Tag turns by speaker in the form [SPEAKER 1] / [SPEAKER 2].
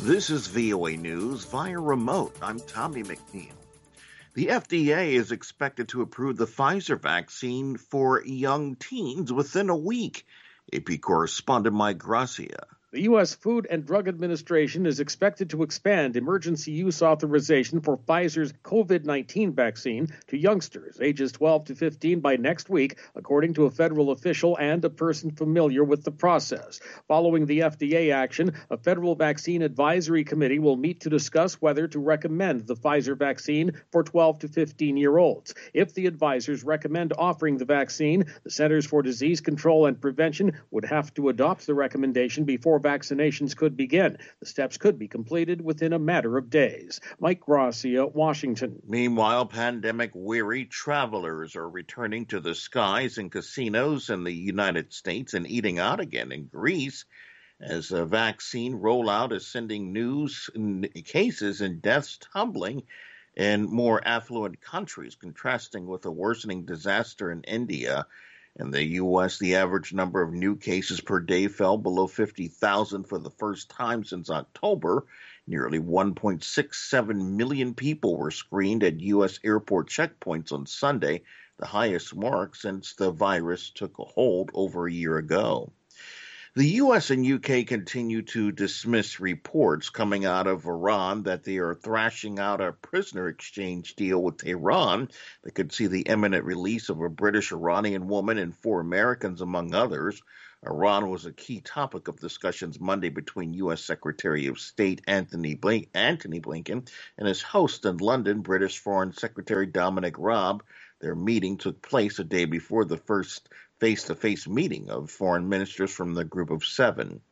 [SPEAKER 1] This is VOA News via remote. I'm Tommy McNeil. The FDA is expected to approve the Pfizer vaccine for young teens within a week. AP correspondent Mike Gracia.
[SPEAKER 2] The U.S. Food and Drug Administration is expected to expand emergency use authorization for Pfizer's COVID-19 vaccine to youngsters ages 12 to 15 by next week, according to a federal official and a person familiar with the process. Following the FDA action, a federal vaccine advisory committee will meet to discuss whether to recommend the Pfizer vaccine for 12 to 15-year-olds. If the advisors recommend offering the vaccine, the Centers for Disease Control and Prevention would have to adopt the recommendation before vaccinations could begin. The steps could be completed within a matter of days. Mike Gracia, Washington.
[SPEAKER 1] Meanwhile, pandemic-weary travelers are returning to the skies and casinos in the United States and eating out again in Greece as a vaccine rollout is sending news cases and deaths tumbling in more affluent countries, contrasting with a worsening disaster in India. In the U.S., the average number of new cases per day fell below 50,000 for the first time since October. Nearly 1.67 million people were screened at U.S. airport checkpoints on Sunday, the highest mark since the virus took a hold over a year ago. The U.S. and U.K. continue to dismiss reports coming out of Iran that they are thrashing out a prisoner exchange deal with Tehran that could see the imminent release of a British-Iranian woman and 4 Americans, among others. Iran was a key topic of discussions Monday between U.S. Secretary of State Anthony Blinken and his host in London, British Foreign Secretary Dominic Raab. Their meeting took place a day before the first face-to-face meeting of foreign ministers from the Group of 7.